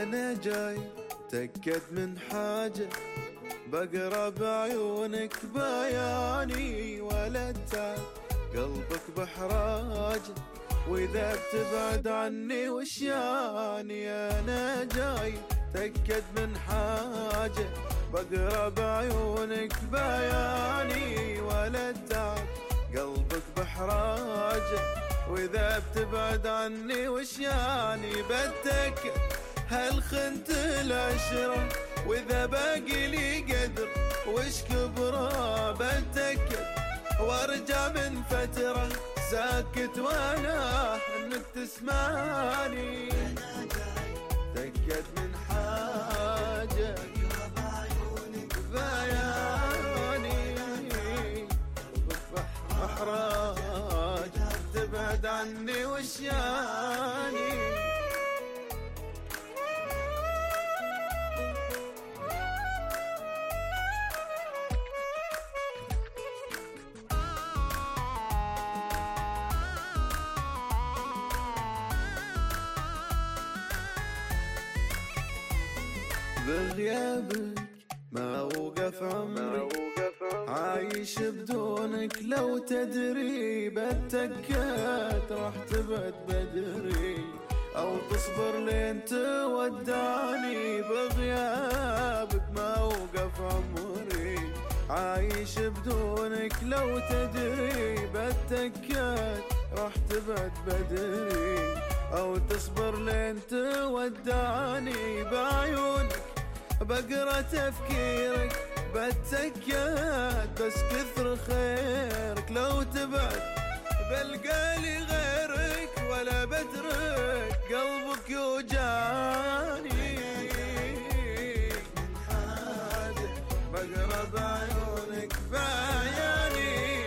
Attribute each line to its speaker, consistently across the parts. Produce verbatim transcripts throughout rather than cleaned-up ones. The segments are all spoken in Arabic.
Speaker 1: أنا جاي تأكد من حاجة، بقرا بعيونك بياني، ولا تعب قلبك بحراجة، وإذا بتبعد عني وش يعني. أنا جاي تأكد من حاجة، بقرا بعيونك بياني، ولا تعب قلبك بحراجة، وإذا بتبعد عني وش يعني. بدك هل خنت العشرة، وإذا باقي لي قدر وش كبره. بدك وارجع من فترة ساكت وانا انك تسمعني. تأكد من حاجة بياني، بحراج تبعد عني وش يعني. بغيابك ما وقف عمري، عايش بدونك لو تدري. بتكات راح تبعد بدري، أو تصبر لين تودعني. بغيابك ما وقف عمري، عايش بدونك لو تدري. بتكات راح تبعد بدري، أو تصبر لين تودعني. بعيونك بقرا تفكيرك بتسكت، بس كثر خيرك لو تبعد بلقالي غيرك، ولا بدرك قلبك يوجعني. من حاجة بقرا بعيونك بياني،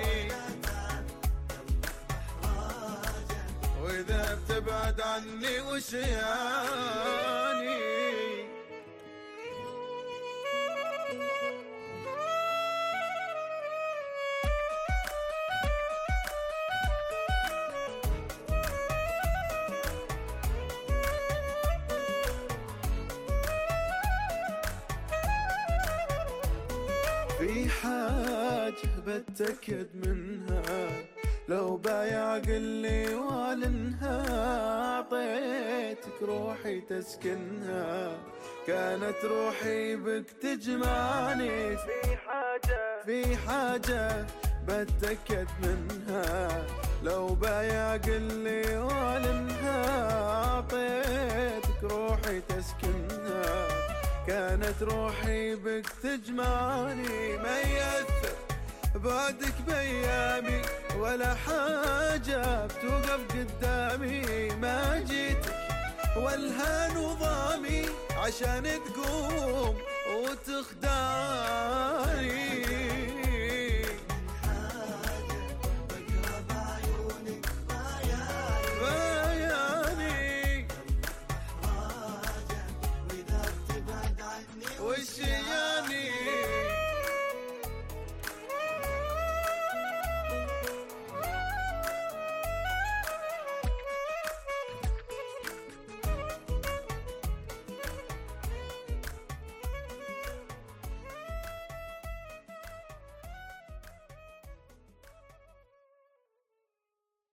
Speaker 1: وإذا بتبعد عني وش يعني. في حاجة بتأكد منها، لو بايع قلي والنها. عطيتك روحي تسكنها، كانت روحي بك تجمعني. في حاجة في حاجة بتأكد منها، لو بايع قلي والنها. عطيتك روحي تسكنها، كانت روحي بك تجمعني. ما يأثر بعدك بيامي، ولا حاجة بتوقف قدامي. ما جيتك والهان وضامي عشان تقوم وتخدعني.